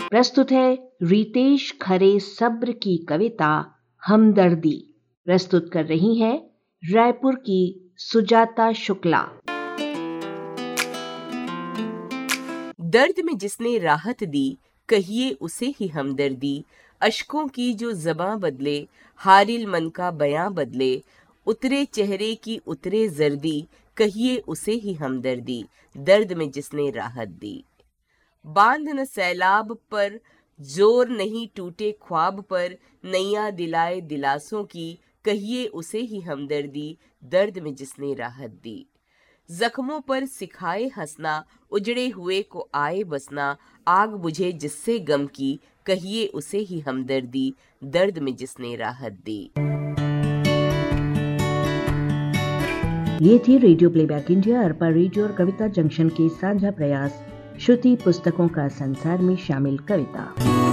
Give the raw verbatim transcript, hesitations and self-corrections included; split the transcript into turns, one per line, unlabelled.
प्रस्तुत है रितेश खरे सब्र की कविता हमदर्दी। प्रस्तुत कर रही हैं रायपुर की सुजाता शुक्ला।
दर्द में जिसने राहत दी, कहिए उसे ही हमदर्दी। अश्कों की जो ज़बां बदले, हारिल मन का बयां बदले। उतरे चेहरे की उतरे जर्दी, कहिए उसे ही हमदर्दी। दर्द में जिसने राहत दी। बांध न सैलाब पर, जोर नहीं टूटे ख्वाब पर। नैया दिलाए दिलासों की, कहिए उसे ही हमदर्दी। दर्द में जिसने राहत दी। जख्मों पर सिखाए हंसना, उजड़े हुए को आए बसना। आग बुझे जिससे गम की, कहिए उसे ही हमदर्दी। दर्द में जिसने राहत दी।
ये थी radio playback India, Arpa radio और कविता जंक्शन के साझा प्रयास श्रुति पुस्तकों का संसार में शामिल कविता।